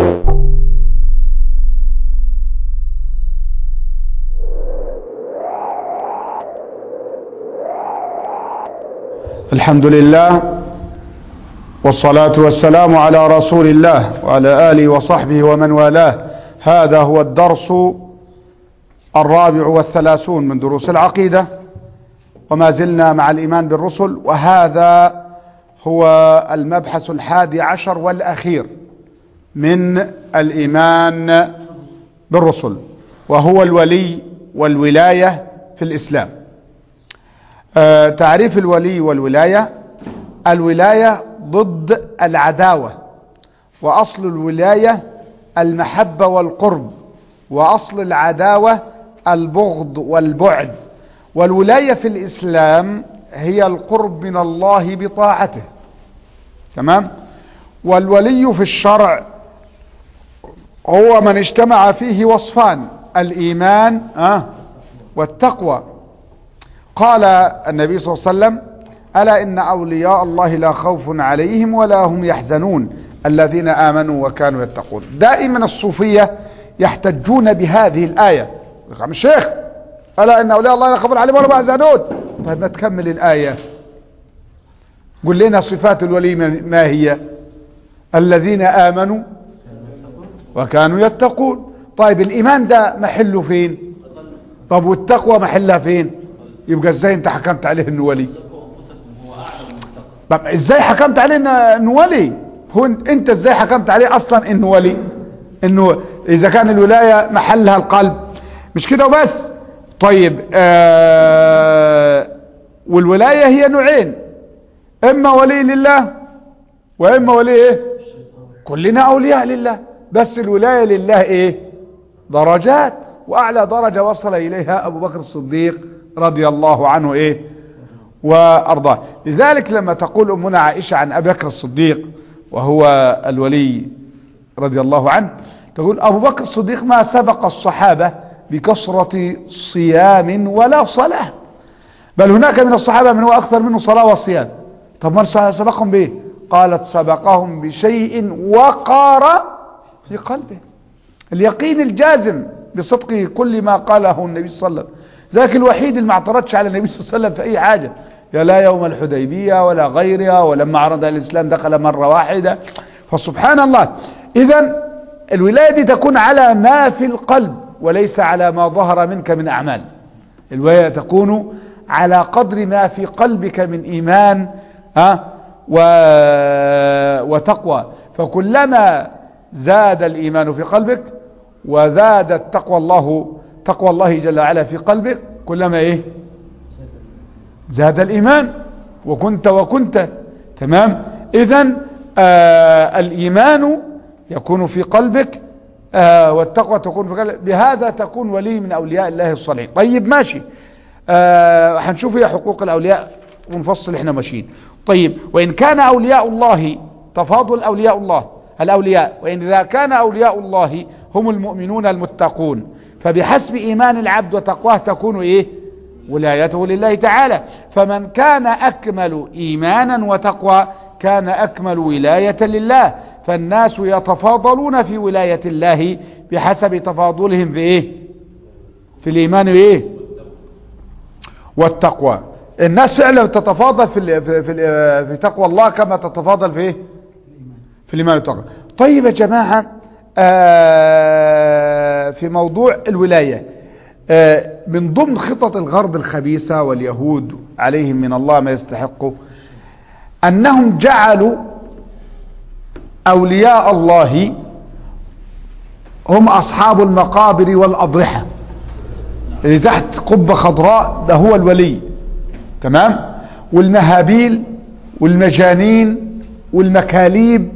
الحمد لله والصلاة والسلام على رسول الله وعلى آله وصحبه ومن والاه. هذا هو الدرس 34 من دروس العقيدة، وما زلنا مع الإيمان بالرسل، وهذا هو المبحث 11 والأخير من الإيمان بالرسل، وهو الولي والولاية في الإسلام. تعريف الولي والولاية: الولاية ضد العداوة، وأصل الولاية المحبة والقرب، وأصل العداوة البغض والبعد. والولاية في الإسلام هي القرب من الله بطاعته، تمام. والولي في الشرع هو من اجتمع فيه وصفان: الإيمان والتقوى. قال النبي صلى الله عليه وسلم: ألا إن أولياء الله لا خوف عليهم ولا هم يحزنون الذين آمنوا وكانوا يتقون. دائما الصوفية يحتجون بهذه الآية. يا الشيخ، ألا إن أولياء الله لا خوف عليهم ولا هم يحزنون. طيب ما تكمل الآية، قل لنا صفات الولي ما هي؟ الذين آمنوا وكانوا يتقون. طيب الإيمان ده محله فين؟ طب والتقوى محلها فين؟ يبقى ازاي انت حكمت عليه انه ولي؟ طب ازاي حكمت عليه انه ولي؟ هو انت ازاي حكمت عليه اصلا انه ولي؟ انه اذا كان الولاية محلها القلب، مش كده وبس. طيب والولاية هي نوعين: اما ولي لله واما ولي ايه؟ كلنا اولياء لله، بس الولاية لله ايه؟ درجات، واعلى درجة وصل اليها ابو بكر الصديق رضي الله عنه ايه وارضاه. لذلك لما تقول امنا عائشة عن ابي بكر الصديق وهو الولي رضي الله عنه، تقول: ابو بكر الصديق ما سبق الصحابة بكثرة صيام ولا صلاة، بل هناك من الصحابة من هو اكثر منه صلاة وصيام. طب ما سبقهم بايه؟ قالت: سبقهم بشيء وقار في قلبه، اليقين الجازم بصدق كل ما قاله النبي صلى الله عليه وسلم. ذاك الوحيد اللي ما اعترضش على النبي صلى الله عليه وسلم في اي حاجة، لا يوم الحديبية ولا غيرها، ولما عرض الاسلام دخل مرة واحدة. فسبحان الله. اذا الولاية دي تكون على ما في القلب وليس على ما ظهر منك من اعمال. الولاية تكون على قدر ما في قلبك من ايمان وتقوى. فكلما زاد الايمان في قلبك وزادت تقوى الله جل وعلا في قلبك، كلما ايه؟ زاد الايمان وكنت تمام. اذن الايمان يكون في قلبك والتقوى تكون في قلبك، بهذا تكون ولي من اولياء الله الصالحين. طيب ماشي، هنشوف هي حقوق الاولياء ونفصل احنا ماشيين. طيب، وان كان اولياء الله تفاضل الاولياء، وان اذا كان اولياء الله هم المؤمنون المتقون، فبحسب ايمان العبد وتقواه تكون ايه؟ ولايته لله تعالى. فمن كان اكمل ايمانا وتقوى كان اكمل ولاية لله. فالناس يتفاضلون في ولاية الله بحسب تفاضلهم في ايه؟ في الايمان ايه؟ والتقوى. الناس فعلا تتفاضل في تقوى الله كما تتفاضل في ايه؟ في الايمان والتقوى. طيب يا جماعة، في موضوع الولاية، من ضمن خطط الغرب الخبيثة واليهود عليهم من الله ما يستحقوا، أنهم جعلوا أولياء الله هم أصحاب المقابر والأضرحة، اللي تحت قبة خضراء ده هو الولي، تمام. والمهابيل والمجانين والمكاليب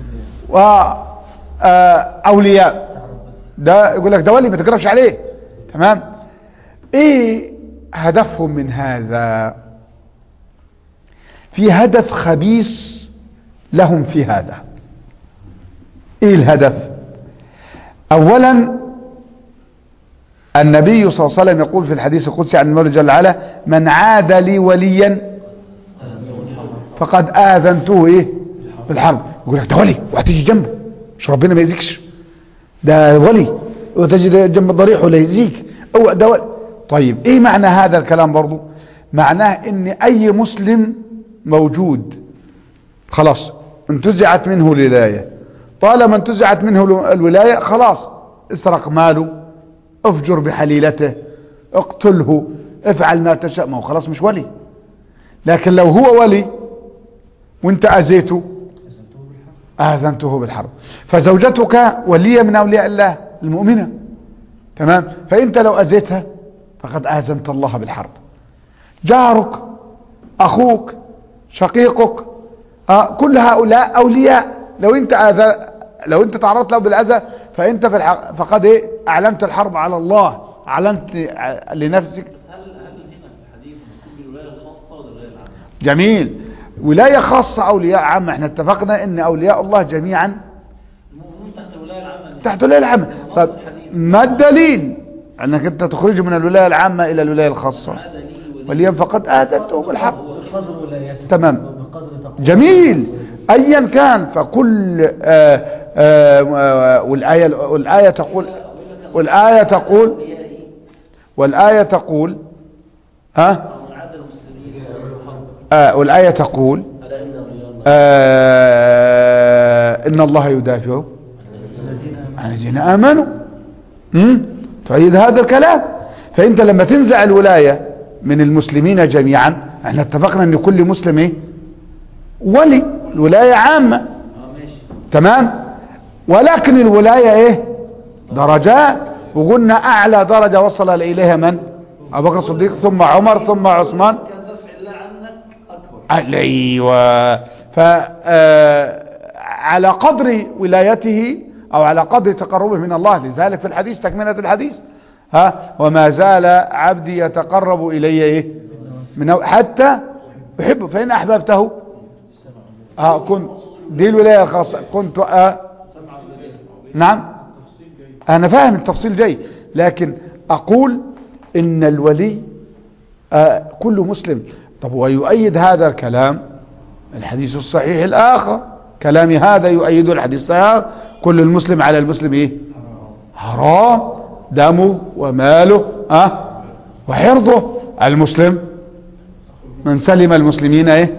وأولياء ده يقول لك ده ولي ما تقربش عليه، تمام. ايه هدفهم من هذا؟ في هدف خبيث لهم في هذا. ايه الهدف؟ اولا النبي صلى الله عليه وسلم يقول في الحديث القدسي عن المولى جل وعلا: من عاد لي وليا فقد آذنته ايه؟ بالحرب. يقول لك ده ولي وهتيجي جنبه، مش ربنا ما يأذيكش، ده ولي، وتجد جنب ضريحه ليزيك او ده ولي. طيب ايه معنى هذا الكلام برضو؟ معناه ان اي مسلم موجود خلاص انتزعت منه الولاية، طالما انتزعت منه الولاية خلاص، اسرق ماله، افجر بحليلته، اقتله، افعل ما تشاء، ما هو خلاص مش ولي. لكن لو هو ولي وانت اذيته اذنته بالحرب. فزوجتك ولية من اولياء الله المؤمنة، تمام؟ فانت لو اذيتها فقد اذنت الله بالحرب. جارك، اخوك، شقيقك، كل هؤلاء اولياء. لو انت تعرضت له بالاذى فانت فقد ايه؟ اعلنت الحرب على الله، اعلنت لنفسك. هل هنا في الحديث مكتوب الولاية الخاصة ولا الولاية العامة؟ جميل. ولاية خاصة اولياء عامة، احنا اتفقنا ان اولياء الله جميعا المؤمنون تحت الولاية العامة. تحت الولاية العامة. طب ما الدليل انك انت تخرج من الولاية العامة الى الولاية الخاصة؟ وليا فقد آذنته بالحرب. تمام، جميل. ايا كان فكل والآية تقول إن الله يدافع عن الذين آمنوا. تعيد هذا الكلام. فأنت لما تنزع الولاية من المسلمين جميعا، احنا اتفقنا ان كل مسلم ايه؟ ولي، الولاية عامة، تمام؟ ولكن الولاية ايه؟ درجات. وقلنا اعلى درجة وصل اليها من؟ ابو بكر الصديق، ثم عمر، ثم عثمان. ايوه. على قدر ولايته او على قدر تقربه من الله. لذلك في الحديث تكملة الحديث وما زال عبدي يتقرب الي ايه؟ من حتى احبه فان احببته كنت. دي الولاية الخاصة. كنت نعم انا فاهم التفصيل جاي، لكن اقول ان الولي كل مسلم. طب ويؤيد هذا الكلام الحديث الصحيح الاخر، كلامي هذا يؤيد الحديث الصحيح: كل المسلم على المسلم ايه؟ حرام دمه وماله وحرضه. المسلم من سلم المسلمين ايه؟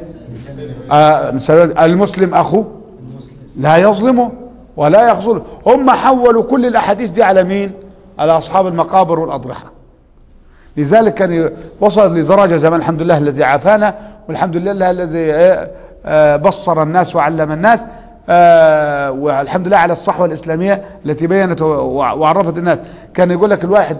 المسلم اخوه لا يظلمه ولا يخذله. هم حولوا كل الاحاديث دي على مين؟ على اصحاب المقابر والاضرحة. لذلك كان وصل لدرجة زمان، الحمد لله الذي عافانا، والحمد لله الذي بصر الناس وعلم الناس، والحمد لله على الصحوة الإسلامية التي بينت وعرفت الناس. كان يقول لك الواحد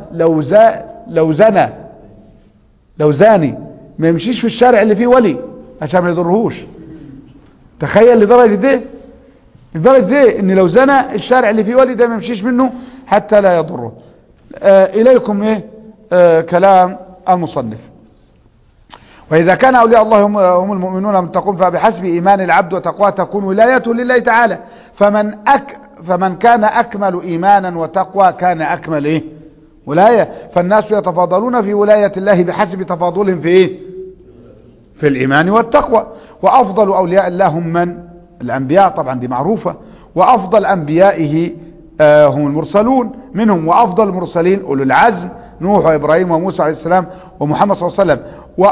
لو زاني ما يمشيش في الشارع اللي فيه ولي عشان ما يضرهوش. تخيل لدرجة دي ان لو زنى الشارع اللي فيه ولي ده ما يمشيش منه حتى لا يضره. اليكم ايه كلام المصنف: وإذا كان أولياء الله هم المؤمنون المتقون، فبحسب إيمان العبد وتقواه تكون ولايته لله تعالى. فمن كان أكمل إيمانا وتقوى كان أكمل إيه؟ ولاية. فالناس يتفاضلون في ولاية الله بحسب تفاضلهم في إيه؟ في الإيمان والتقوى. وأفضل أولياء الله هم من؟ الأنبياء، طبعا دي معروفة. وأفضل أنبيائه هم المرسلون منهم، وأفضل المرسلين أولو العزم: نوح وإبراهيم وموسى عليه السلام ومحمد صلى الله عليه وسلم.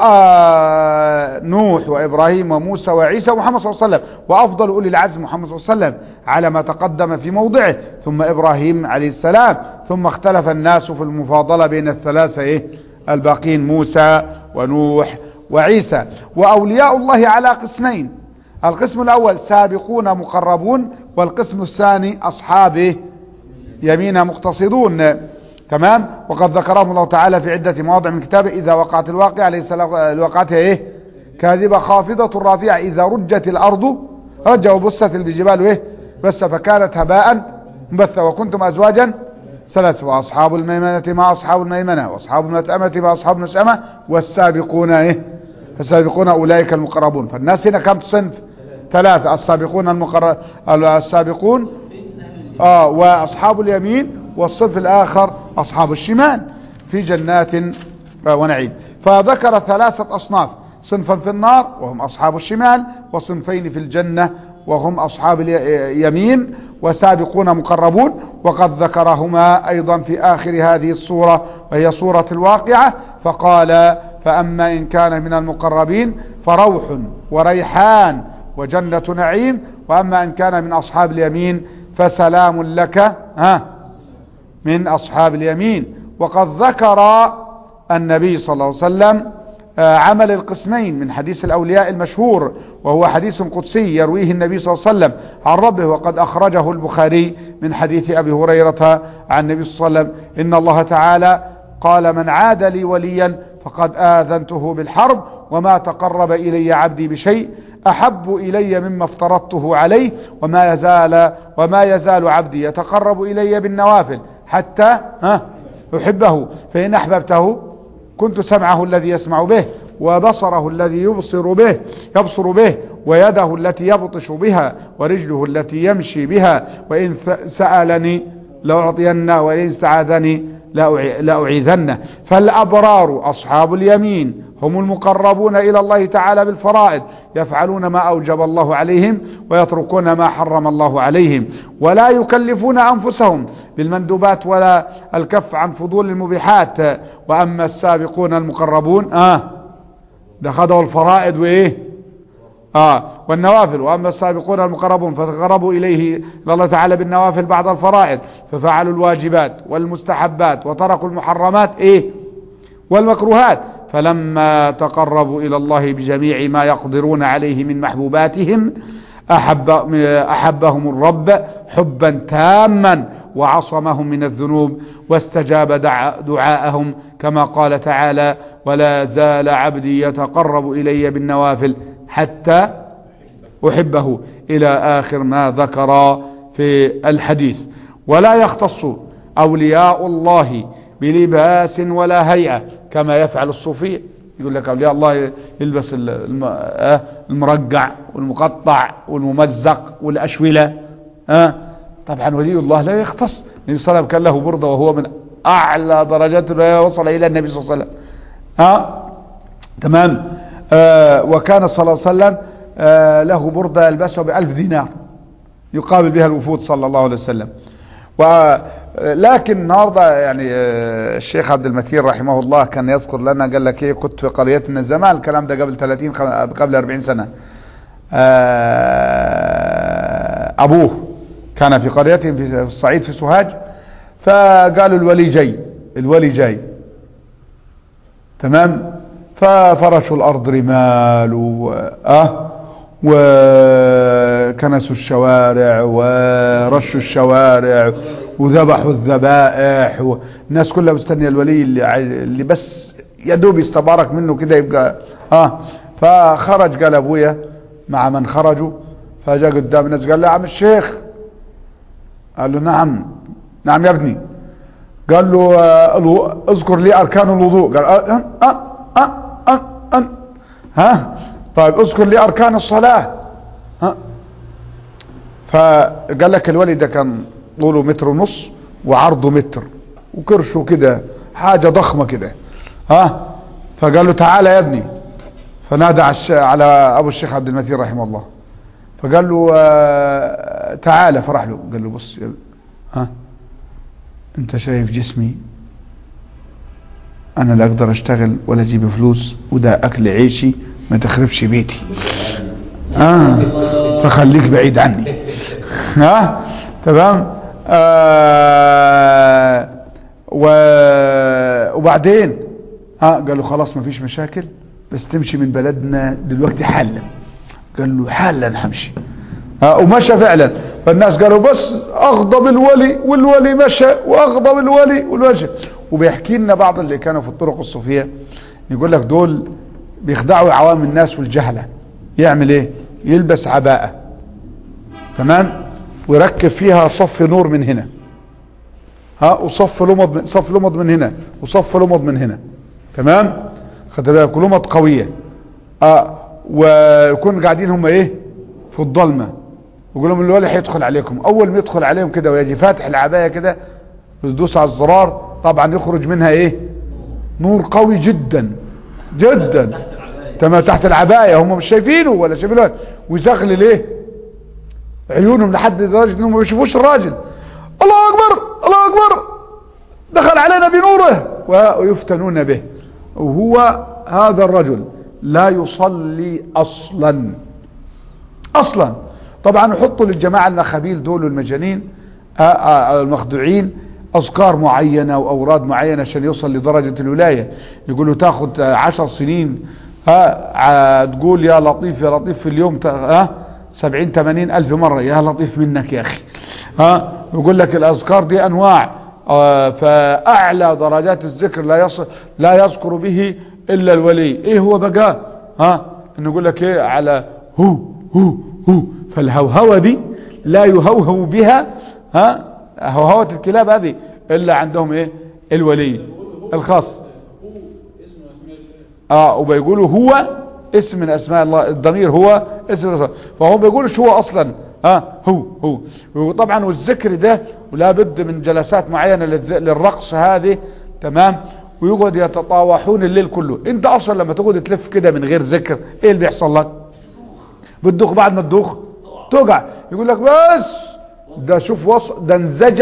ونوح وإبراهيم وموسى وعيسى ومحمد صلى الله عليه وسلم. وأفضل أولي العزم محمد صلى الله عليه وسلم على ما تقدم في موضعه، ثم إبراهيم عليه السلام. ثم اختلف الناس في المفاضلة بين الثلاثة الباقين: موسى ونوح وعيسى. وأولياء الله على قسمين: القسم الأول سابقون مقربون، والقسم الثاني أصحاب يمين مقتصدون. تمام. وقد ذكرهم الله تعالى في عدة مواضع من كتابه: إذا وقعت الواقعة ليس الواقعة كاذبة خافضة رافعة، إذا رجت الأرض رجا وبست الجبال بس فكانت هباء مبثا، وكنتم أزواجا ثلاث، وأصحاب الميمنة ما أصحاب الميمنة، وأصحاب المشأمة ما أصحاب المشأمة، والسابقون السابقون أولئك المقربون. فالناس هنا كم صنف؟ ثلاثة: السابقون وأصحاب اليمين، والصنف الآخر أصحاب الشمال في جنات ونعيم. فذكر ثلاثة أصناف: صنفا في النار وهم أصحاب الشمال، وصنفين في الجنة وهم أصحاب اليمين، وسابقون مقربون. وقد ذكرهما أيضا في آخر هذه الصورة وهي صورة الواقعة، فقال فأما إن كان من المقربين فروح وريحان وجنة نعيم، وأما إن كان من أصحاب اليمين فسلام لك من أصحاب اليمين. وقد ذكر النبي صلى الله عليه وسلم عمل القسمين من حديث الأولياء المشهور، وهو حديث قدسي يرويه النبي صلى الله عليه وسلم عن ربه، وقد أخرجه البخاري من حديث أبي هريرة عن النبي صلى الله عليه وسلم إن الله تعالى قال من عاد لي وليا فقد آذنته بالحرب، وما تقرب إلي عبدي بشيء أحب إلي مما افترضته عليه، وما يزال عبدي يتقرب إلي بالنوافل حتى أحبه، فإن أحببته كنت سمعه الذي يسمع به، وبصره الذي يبصر به، ويده التي يبطش بها، ورجله التي يمشي بها، وإن سألني لأعطينه، وإن استعاذني لأعيذنه. فالأبرار أصحاب اليمين هم المقربون إلى الله تعالى بالفرائض، يفعلون ما أوجب الله عليهم ويتركون ما حرم الله عليهم، ولا يكلفون أنفسهم بالمندوبات ولا الكف عن فضول المبيحات. وأما السابقون المقربون ده خدوا الفرائض وإيه والنوافل. وأما السابقون المقربون فتقربوا إلى الله تعالى بالنوافل بعد الفرائض، ففعلوا الواجبات والمستحبات وتركوا المحرمات والمكروهات، فلما تقربوا إلى الله بجميع ما يقدرون عليه من محبوباتهم أحبهم الرب حبا تاما، وعصمهم من الذنوب، واستجاب دعاءهم، كما قال تعالى ولا زال عبدي يتقرب إلي بالنوافل حتى أحبه، إلى آخر ما ذكر في الحديث. ولا يختص أولياء الله بلباس ولا هيئة كما يفعل الصوفية. يقول لك أولياء الله يلبس المرقع والمقطع والممزق والأشولة. طبعا ولي الله لا يختص. النبي صلى الله عليه وسلم كان له بردة، وهو من أعلى درجات وصل إلى النبي صلى الله عليه وسلم. تمام. وكان صلى الله عليه وسلم له بردة يلبسها ب1000 دينار يقابل بها الوفود صلى الله عليه وسلم. لكن النهارده يعني الشيخ عبد المتين رحمه الله كان يذكر لنا، قال لك كنت في قرية من الزمان، الكلام ده قبل 40 سنة. أبوه كان في قريته في الصعيد في سوهاج، فقالوا الولي جاي تمام، ففرشوا الأرض رمال وكنسوا الشوارع ورشوا الشوارع وذبحوا الذبائح، والناس كلها مستنيه الولي اللي بس يدوب يستبارك منه كده يبقى فخرج. قال ابويا مع من خرجوا، فجاء قدام الناس قال له يا عم الشيخ. قال له نعم يا ابني. قال له اذكر لي اركان الوضوء. قال طيب اذكر لي اركان الصلاة. فقال لك الولي ده كان طوله 1.5 متر وعرضه 1 متر وكرشه كده حاجة ضخمة كده. فقال له تعالى يا ابني. فنادى على ابو الشيخ عبد المتين رحمه الله، فقال له تعالى. فرح له قال له بص انت شايف جسمي، انا لا اقدر اشتغل ولا اجيب فلوس، وده اكل عيشي، ما تخربش بيتي. فخليك بعيد عني. تمام. وبعدين قال له خلاص ما فيش مشاكل، بس تمشي من بلدنا دلوقتي حالا. قال له حالا همشي. ومشى فعلا. فالناس قالوا بس اغضب الولي، والولي مشى، واغضب الولي والمشى. وبيحكي لنا بعض اللي كانوا في الطرق الصوفية، يقول لك دول بيخدعوا عوام الناس والجهلة. يعمل ايه؟ يلبس عباءة تمام، ويركب فيها صف نور من هنا، وصف لمض من هنا، وصف لمض من هنا، تمام. خد بالك، لمض قوية. ويكون قاعدين هم في الظلمة، ويقول لهم الولي هيدخل عليكم. اول ما يدخل عليهم كده ويجي فاتح العباية كده، يدوس على الزرار، طبعا يخرج منها نور قوي جدا جدا تمام تحت العباية. هم مش شايفينه ولا شايفينه، ويزغلل عيونهم لحد درجة انهم ما بيشوفوش الراجل. الله أكبر الله أكبر، دخل علينا بنوره، ويفتنون به. وهو هذا الرجل لا يصلي أصلا. طبعا يحطوا للجماعة المخابيل دول المجانين المخدوعين أذكار معينة وأوراد معينة عشان يوصل لدرجة الولاية. يقولوا تاخد 10 سنين تقول يا لطيف يا لطيف في اليوم 70-80 ألف مرة، يا لطيف منك يا أخي. يقول لك الأذكار دي أنواع، فأعلى درجات الذكر لا يذكر به إلا الولي. إيه هو بقى؟ إنه يقول لك إيه على هو فالهوهوة دي لا يهوهو بها هوهوة الكلاب هذه إلا عندهم إيه الولي الخاص. وبيقولوا هو اسم من اسماء الله، الضمير هو اسم الله، فهم بيقولوش هو اصلا هو. وطبعا والذكر ده ولا بد من جلسات معينة للرقص هذه، تمام. ويقعد يتطاوحون الليل كله. انت اصلا لما تقعد تلف كده من غير ذكر ايه اللي بيحصل لك؟ بتدوخ، بعد ما تدوخ توقع. يقول لك بس ده شوف ده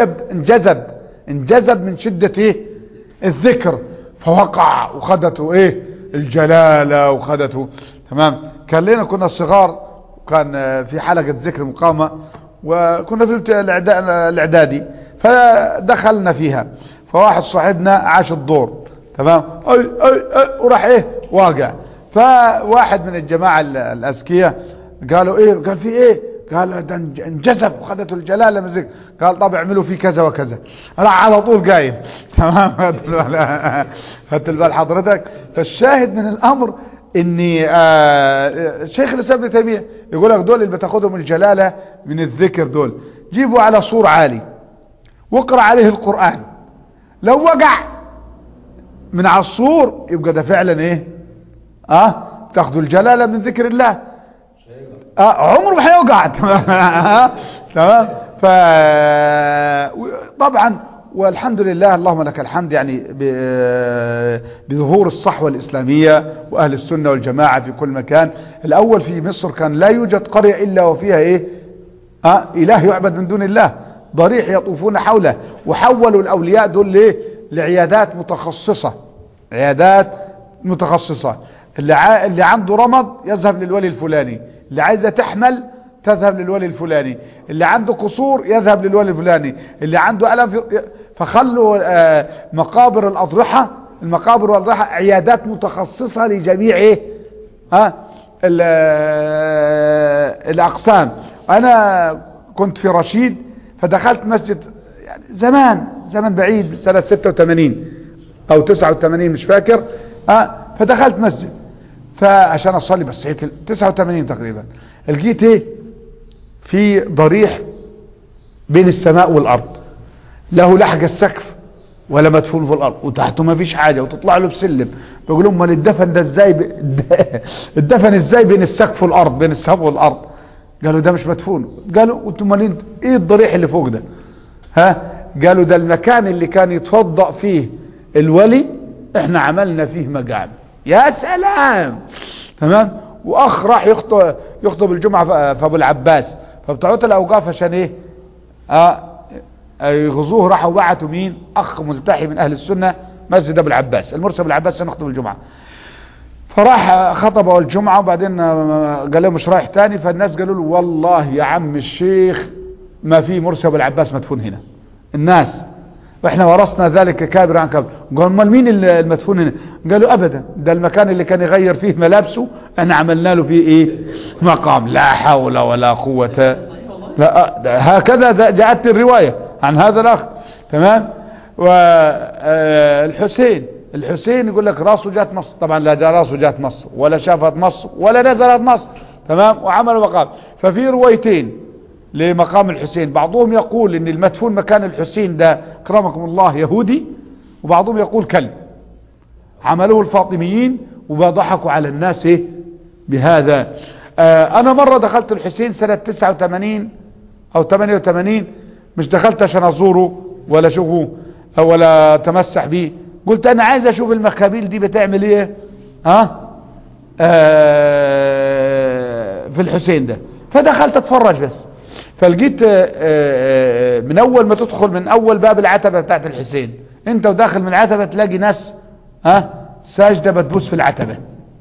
انجذب من شدة ايه الذكر، فوقع وخدته ايه الجلالة وخدته، تمام. كان لنا كنا صغار، كان في حلقة ذكر مقامة، وكنا في الاعدادي، فدخلنا فيها، فواحد صاحبنا عاش الدور، تمام، وراح ايه واقع. فواحد من الجماعة الأذكياء قالوا ايه؟ قال في ايه؟ قال ده انجذب وخدته الجلالة من ذكر. قال طب اعملوا فيه كذا وكذا. راح على طول قايم، تمام. هات البال حضرتك. فالشاهد من الامر اني شيخ الاسلام ابن تيمية يقول لك دول اللي بتاخدهم الجلالة من الذكر دول جيبوا على سور عالي واقرأ عليه القرآن، لو وقع من على السور يبقى ده فعلا ايه تاخدوا الجلالة من ذكر الله. عمره ما هيوقع. تمام. طبعا والحمد لله اللهم لك الحمد، يعني بظهور الصحوة الإسلامية وأهل السنة والجماعة في كل مكان. الأول في مصر كان لا يوجد قرية إلا وفيها إيه إله يعبد من دون الله، ضريح يطوفون حوله. وحولوا الأولياء دول ليه؟ لعيادات متخصصة، عيادات متخصصة. اللي عنده رمض يذهب للولي الفلاني، اللي عايزة تحمل تذهب للولي الفلاني، اللي عنده قصور يذهب للولي الفلاني، اللي عنده ألم فخلوا مقابر الأضرحة، المقابر والأضرحة عيادات متخصصة لجميع ايه الأقسام. أنا كنت في رشيد، فدخلت مسجد يعني زمان بعيد، سنة 86 أو 89 مش فاكر، فدخلت مسجد فعشان أصلي، بس هي 89 تقريبا. لقيت ايه في ضريح بين السماء والأرض، له لحق السقف ولا مدفون في الأرض، وتحته ما فيش حاجة، وتطلع له بسلم. بيقول لهم الدفن ده ازاي الدفن ازاي بين السقف والأرض، بين السماء والأرض؟ قالوا ده مش مدفون. قالوا وانتم ايه الضريح اللي فوق ده؟ قالوا ده المكان اللي كان يتوضأ فيه الولي، احنا عملنا فيه مقام. يا سلام، تمام. واخ راح يخطب الجمعة في ابو العباس، فبتوعت الاوقاف عشان ايه يغزوه، راحوا بعتوا مين؟ اخ ملتحي من اهل السنة، مسجد ابو العباس، المرسي ابو العباس، عشان نخطب الجمعة. فراح خطبوا الجمعة، وبعدين قال لهم مش رايح تاني. فالناس قالوا له والله يا عم الشيخ ما في مرسي ابو العباس مدفون هنا. الناس واحنا ورثنا ذلك كابر عن كابر. قالوا امال مين المدفون هنا؟ قالوا ابدا، ده المكان اللي كان يغير فيه ملابسه احنا عملنا له فيه ايه مقام. لا حول ولا قوة. لا هكذا جاءت الرواية عن هذا الاخ، تمام. والحسين يقول لك راسه جات مصر، طبعا لا راسه جات مصر ولا شافت مصر ولا نزلت مصر، تمام. وعملوا مقام. ففي روايتين لمقام الحسين، بعضهم يقول ان المدفون مكان الحسين ده اكرمكم الله يهودي، وبعضهم يقول كلب عملوه الفاطميين وضحكوا على الناس ايه بهذا. انا مرة دخلت الحسين سنة 89 او 88، مش دخلت عشان ازوره ولا اشوفه ولا تمسح بيه، قلت انا عايز اشوف المخابيل دي بتعمل ايه في الحسين ده. فدخلت اتفرج بس. فلقيت من اول ما تدخل من اول باب العتبة بتاعت الحسين، انت وداخل من العتبة تلاقي ناس ساجدة بتبوس في العتبة،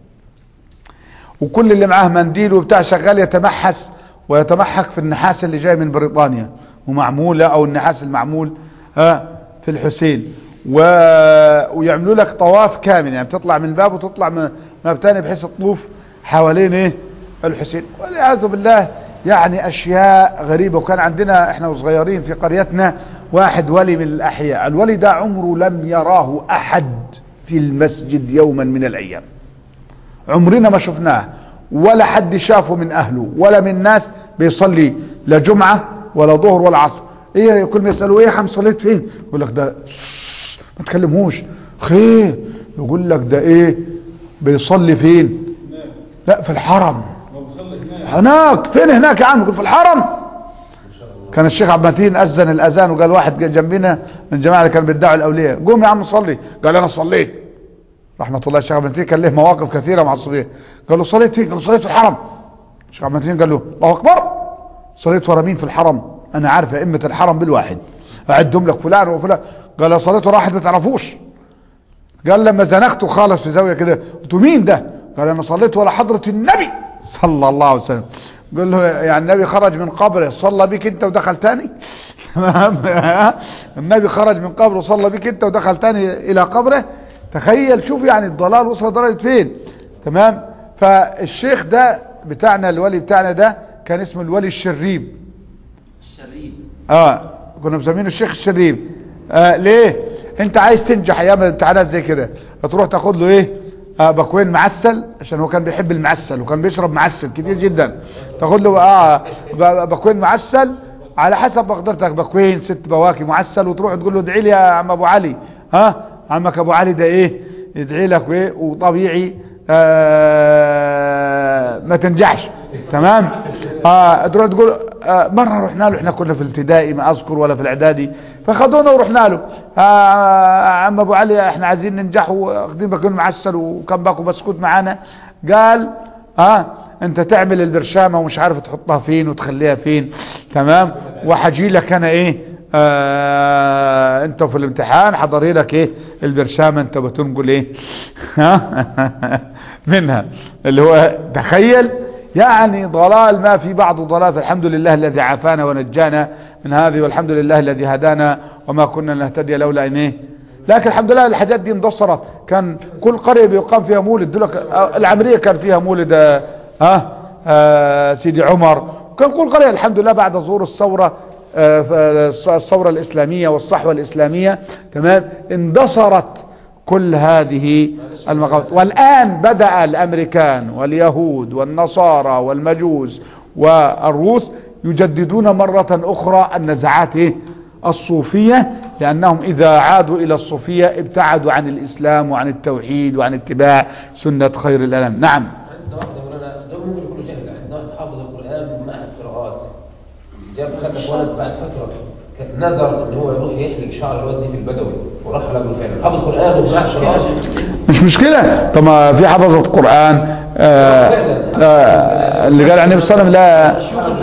وكل اللي معاه منديل وبتاع شغال يتمحس ويتمحك في النحاس اللي جاي من بريطانيا ومعمولة، او النحاس المعمول في الحسين، ويعملوا لك طواف كامل، يعني بتطلع من الباب وتطلع من باب تاني بحيث تطوف حوالين الحسين. والعياذ بالله يعني اشياء غريبة. وكان عندنا احنا وصغيرين في قريتنا واحد ولي من الاحياء، الولي ده عمره لم يراه احد في المسجد يوما من الايام، عمرنا ما شفناه ولا حد شافه من اهله ولا من ناس بيصلي لا جمعة ولا ظهر ولا عصر. ايه كل ما يسألوا ايه يا حم صليت فين؟ يقول لك ده ما تكلموش خير، يقول لك ده ايه بيصلي فين؟ لا في الحرم. هناك فين هناك يا عم؟ يقول في الحرم. كان الشيخ عبد المتين اذن الاذان وقال واحد جنبنا من الجماعه اللي كان بيدعوا الاولياء قوم يا عم صلي، قال انا صليت رحمه الله. الشيخ عبد المتين كان له مواقف كثيره مع الصبيه، قال له صليت فين؟ قال له صليت في الحرم. الشيخ عبد المتين قال له الله اكبر، صليت ورا مين في الحرم؟ انا عارف ائمه الحرم بالواحد اعدهم لك فلان وفلان. قال صليت ورا واحد ما تعرفوش. قال لما زنقته خالص في زاويه كده قلت مين ده؟ قال انا صليت ورا حضره النبي صلى الله عليه وسلم. قال له يعني النبي خرج من قبره صلى بك انت ودخل تاني؟ النبي خرج من قبره صلى بك انت ودخل تاني الى قبره. تخيل، شوف يعني الضلال وصل درجة فين. تمام. فالشيخ ده بتاعنا الولي بتاعنا ده كان اسمه الولي الشريب. كنا مسمينه الشيخ الشريب. ليه؟ انت عايز تنجح ايام الامتحانات زي كده هتروح تاخد له ايه باكوين معسل، عشان هو كان بيحب المعسل وكان بيشرب معسل كتير جدا. تاخد له باكوين معسل على حسب مقدرتك، باكوين 6 بواكي معسل، وتروح تقول له ادعي لي يا عم ابو علي. عمك ابو علي ده ايه يدعي لك وايه، وطبيعي ما تنجحش. تمام. تروح تقول مرة رحنا له، احنا كنا في الابتدائي ما اذكر ولا في الاعدادي، فخدونا ورحنا له عم ابو علي احنا عايزين ننجح واخدين باكون معسل وكم باكو بسكوت معانا. قال انت تعمل البرشامة ومش عارف تحطها فين وتخليها فين. تمام. وحجي لك انا ايه انت في الامتحان حضري لك ايه البرشامة انت بتنقل ايه منها، اللي هو تخيل يعني ضلال ما في بعض ضلال. فالحمد لله الذي عافانا ونجانا من هذه، والحمد لله الذي هدانا وما كنا نهتدي لولا ان ايه. لكن الحمد لله الحاجات دي اندثرت. كان كل قرية بيقام فيها مولد، العمرية كان فيها مولد سيدي عمر، كان كل قرية الحمد لله بعد ظهور الثورة الإسلامية والصحوة الإسلامية. تمام. اندثرت كل هذه المقامات. والآن بدأ الأمريكان واليهود والنصارى والمجوس والروس يجددون مرة أخرى النزعات الصوفية، لأنهم إذا عادوا إلى الصوفية ابتعدوا عن الإسلام وعن التوحيد وعن اتباع سنة خير الأنام. نعم. ممكن يكونوا جهل. عندنا واحد حافظ القرآن مع القراءات، جاب خلف ولد بعد فترة نذر ان هو يروح يحلق شعر الواد دي في البدوي، وراح حلقه فعلا. حافظ قرآن ومع قراءات مش مشكلة. طب ما في حفظة قرآن اللي قال عن النبي صلى الله عليه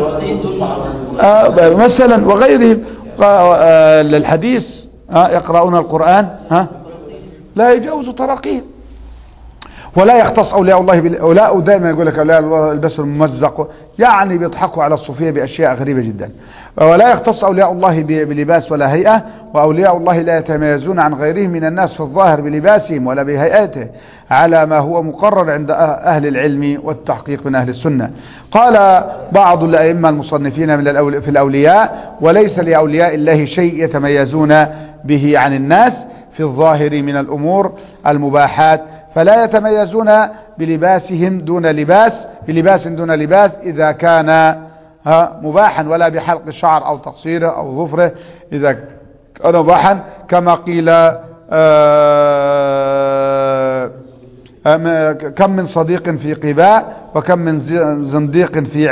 وسلم مثلا وغيرهم الحديث يقرؤون القرآن لا يجوز تراقيهم. ولا يختص أولياء الله أولياء دائما يقول لك أولياء الله البس الممزق، يعني بيضحكوا على الصوفية بأشياء غريبة جدا. ولا يختص أولياء الله بلباس ولا هيئة، وأولياء الله لا يتميزون عن غيرهم من الناس في الظاهر بلباسهم ولا بهيئته، على ما هو مقرر عند أهل العلم والتحقيق من أهل السنة. قال بعض الأئمة المصنفين في الأولياء: وليس لأولياء الله شيء يتميزون به عن الناس في الظاهر من الأمور المباحات، فلا يتميزون بلباسهم دون لباس، بلباس دون لباس إذا كان مباحا، ولا بحلق الشعر أو تقصيره أو ظفره إذا كان مباحا، كما قيل كم من صديق في قباء وكم من زنديق في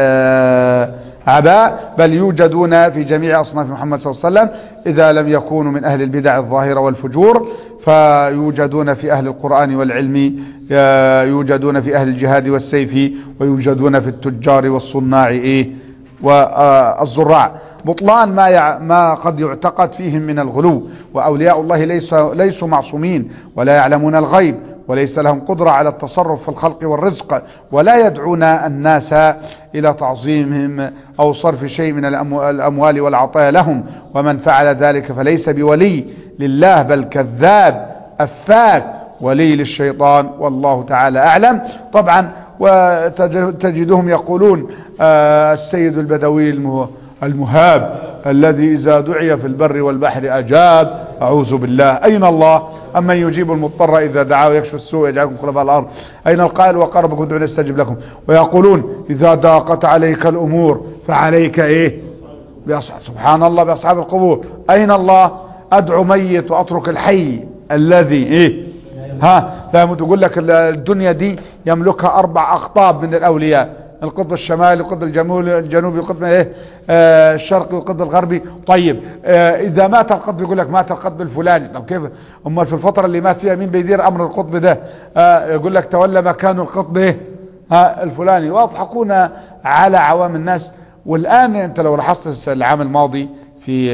عباء، بل يوجدون في جميع أصناف محمد صلى الله عليه وسلم إذا لم يكونوا من أهل البدع الظاهرة والفجور، فيوجدون في أهل القرآن والعلم، يوجدون في أهل الجهاد والسيف، ويوجدون في التجار والصناع والزراع. بطلان ما قد يعتقد فيهم من الغلو. وأولياء الله ليسوا معصومين ولا يعلمون الغيب وليس لهم قدرة على التصرف في الخلق والرزق، ولا يدعون الناس إلى تعظيمهم أو صرف شيء من الأموال والعطايا لهم. ومن فعل ذلك فليس بولي لله بل كذاب أفاك ولي للشيطان، والله تعالى أعلم. طبعا وتجدهم يقولون السيد البدوي المهاب الذي إذا دعي في البر والبحر أجاب. أعوذ بالله. أين الله؟ أمن يجيب المضطر إذا دعاه ويكشف السوء يجعلكم خلفاء الأرض. أين القائل وقربكم ادعوني استجب لكم. ويقولون إذا ضاقت عليك الأمور فعليك إيه؟ سبحان الله بأصحاب القبور. أين الله؟ أدعو ميت وأترك الحي الذي إيه؟ لا يموت. يقول لك الدنيا دي يملكها 4 أقطاب من الأولياء: القطب الشمالي، القطب الجنوبي، القطب ايه الشرقي، والقطب الغربي. طيب اذا مات القطب يقول لك مات القطب الفلاني. طب كيف؟ امال في الفتره اللي مات فيها مين بيدير امر القطب ده؟ يقول لك تولى مكان القطب ايه الفلاني. ويضحكون على عوام الناس. والان انت لو لاحظت العام الماضي في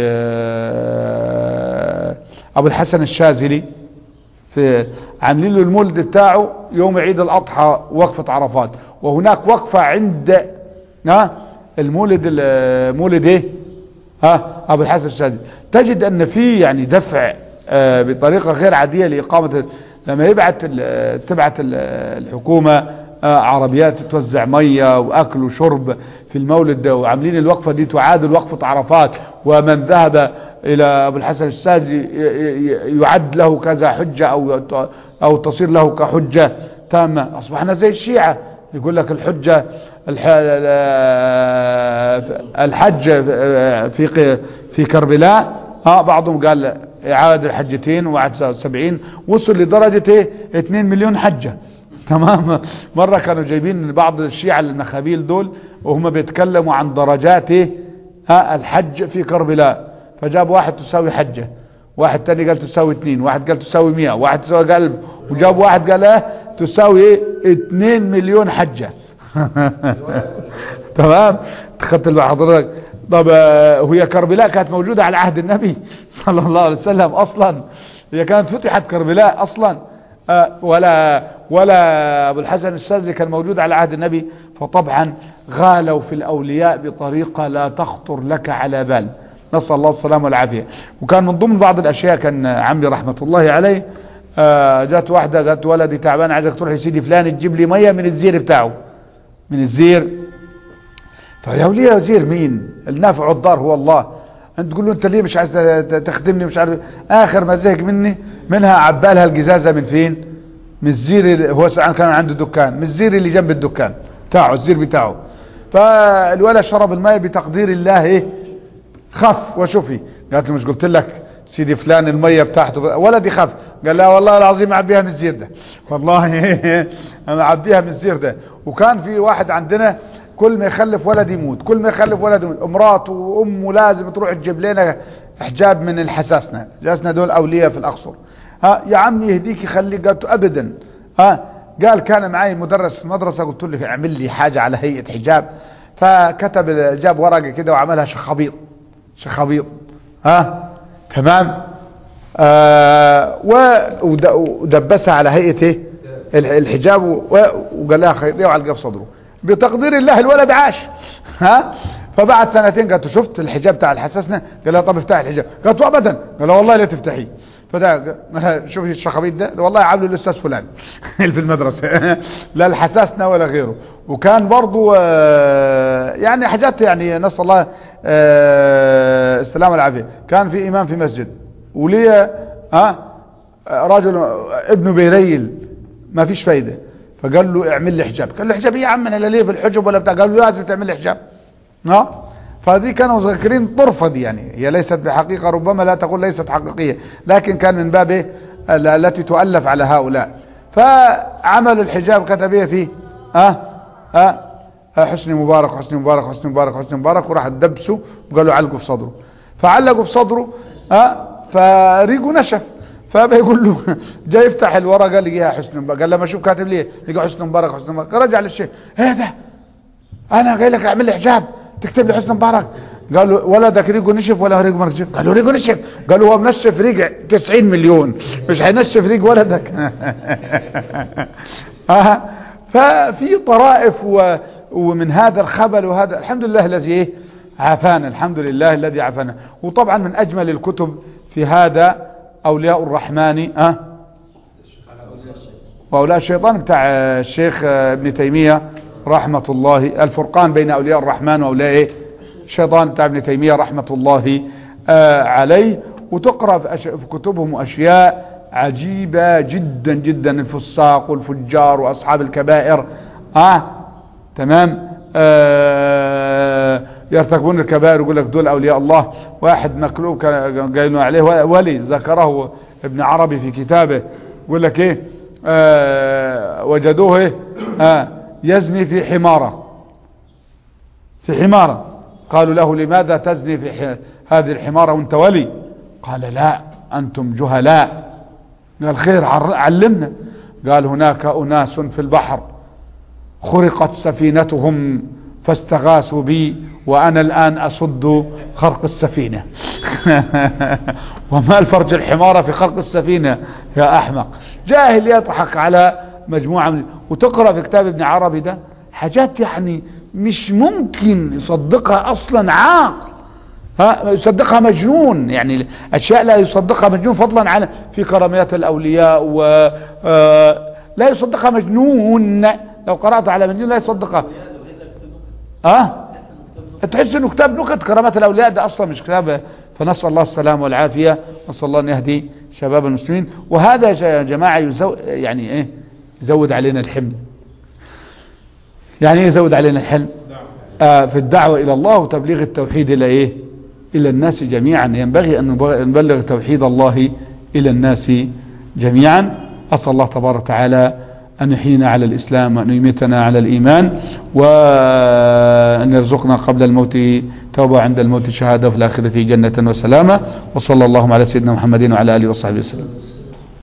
ابو الحسن الشاذلي في عاملين له المولد بتاعه يوم عيد الاضحى وقفة عرفات، وهناك وقفة عند المولد ايه ابو الحسن الشاذلي. تجد ان في يعني دفع بطريقة غير عادية لإقامة. لما تبعت الحكومة عربيات توزع مية واكل وشرب في المولد ده، وعاملين الوقفة دي تعادل وقفة عرفات، ومن ذهب الى ابو الحسن الشاذلي يعد له كذا حجة او تصير له كحجة تامة. اصبحنا زي الشيعة يقول لك الحج في كربلاء. بعضهم قال اعادة الحجتين وواحد 70 وصل لدرجة 2 مليون حجة. تمام. مرة كانوا جايبين بعض الشيعة النخابيل دول وهم بيتكلموا عن درجات الحج في كربلاء، فجاب واحد تساوي حجة، واحد تاني قال تساوي 2، واحد قال تساوي 100، واحد تساوي قال، وجاب واحد قال تساوي 2 مليون حجة. تمام. تخطل حضرتك. طب هي كربلاء كانت موجودة على عهد النبي صلى الله عليه وسلم اصلا؟ هي كانت فتحت كربلاء اصلا؟ ولا ابو الحسن الشاذلي كان موجود على عهد النبي. فطبعا غالوا في الاولياء بطريقة لا تخطر لك على بال، نسأل الله السلامة والعافية. وكان من ضمن بعض الاشياء، كان عمي رحمة الله عليه جات واحدة قالت ولدي تعبان عايزك تروح لسيدي فلان تجيب لي مية من الزير بتاعه، من الزير. طيب يا وليه زير مين؟ النافع الضار هو الله. انت تقول له انت ليه مش عايز تخدمني مش عارف. اخر ما زهق منها عبالها الجزازة من فين؟ من الزير. هو كان عنده دكان، من الزير اللي جنب الدكان بتاعه، الزير بتاعه. فالولد شرب الماء بتقدير الله ايه خف وشفي. قالت له مش قلت لك سيدي فلان المية بتاعته؟ ولدي خف. قال لا والله العظيم عبيها من الزير ده، والله انا عبيها من الزير ده. وكان في واحد عندنا كل ما يخلف ولد يموت، كل ما يخلف ولد يموت. امراته وامه لازم تروح تجيب لنا حجاب من الحساسنة. جاسنا دول اولياء في الاقصر. يا عمي يهديك يخليك. قالت ابدا. قال كان معي مدرس في المدرسة، قلت له اعمل لي حاجة على هيئة حجاب، فكتب جاب ورقة كده وعملها شخابيط. تمام. ودبسها على هيئة ايه الحجاب، وقال لها خيطيه وعلقها في صدره. بتقدير الله الولد عاش. فبعد 2 قالت شفت الحجاب بتاع الحساسنة؟ قال لها طب افتح الحجاب. قالت ابدا. قال والله لا تفتحيه. فده شوفي الشخابيط ده والله عامله الاستاذ فلان في المدرسة. لا الحساسنة ولا غيره. وكان برضو يعني حاجات يعني نسأل الله السلامة والعافية. كان في امام في مسجد وليه راجل ابنه بيريل ما فيش فايدة، فقال له اعمل لي حجاب. قال له حجاب ايه يا عم، انا ليه في الحجب ولا بتاع؟ قال له لازم تعمل لي حجاب. فدي كانوا ذاكرين طرفة دي، يعني هي ليست بحقيقة، ربما لا تقول ليست حقيقية، لكن كان من باب التي تؤلف على هؤلاء. فعمل الحجاب كتب ايه فيه حسني مبارك حسني مبارك حسني مبارك حسني مبارك، وراح دبسه وقالوا علقوا في صدره. فعلقوا في صدره فريقه نشف. فبيقول له جاي يفتح الورقه لقيها حسني مبارك. قال لما اشوف كاتب ليه لقى حسني مبارك حسني مبارك. رجع للشيخ ايه ده، انا جاي لك اعمل لي حجاب تكتب لي حسني مبارك. قال له ولدك ريجو نشف ولا ريجو ما نشف؟ قال له ريجو نشف. قال له هو منشف ريج 90 مليون، مش هينشف ريج ولدك. ففي طرائف ومن هذا الخبل، وهذا الحمد لله الذي ايه عافانا، الحمد لله الذي عافانا. وطبعا من اجمل الكتب في هذا اولياء الرحمن واولياء الشيطان بتاع الشيخ ابن تيمية رحمة الله، الفرقان بين اولياء الرحمن واولياء ايه الشيطان بتاع ابن تيمية رحمة الله عليه. وتقرأ في كتبهم اشياء عجيبة جدا جدا، الفساق والفجار واصحاب الكبائر تمام يرتكبون الكبائر، يقول لك دول اولياء الله. واحد مكلوب كان قايلوا عليه ولي، ذكره ابن عربي في كتابه، يقول لك ايه وجدوه ايه يزني في حمارة، في حمارة. قالوا له لماذا تزني في هذه الحمارة وانت ولي؟ قال لا أنتم جهلاء. قال خير علمنا. قال هناك أناس في البحر خرقت سفينتهم فاستغاثوا بي وأنا الآن أصد خرق السفينة. وما الفرج الحمارة في خرق السفينة يا أحمق؟ جاهل يضحك على مجموعة من. وتقرأ في كتاب ابن عربي ده حاجات يعني مش ممكن يصدقها أصلا عاقل، يصدقها مجنون، يعني أشياء لا يصدقها مجنون، فضلا عن في كراميات الأولياء لا يصدقها مجنون. لو قرأت على مجنون لا يصدقها. تحس انه كتاب نكت كرامات الاولياء، ده اصلا مش كتاب. فنسأل الله السلامة والعافية، نسأل الله ان يهدي شباب المسلمين. وهذا يا جماعة يعني ايه يزود علينا الحمل. يعني ايه يزود علينا الحمل؟ في الدعوة الى الله وتبليغ التوحيد الى ايه الى الناس جميعا. ينبغي ان نبلغ توحيد الله الى الناس جميعا. اسأل الله تبارك وتعالى أن يحيينا على الإسلام وأن يميتنا على الإيمان، وأن يرزقنا قبل الموت توبة، عند الموت شهادة، وفي الآخرة جنة وسلامة. وصلى الله على سيدنا محمد وعلى آله وصحبه وسلم.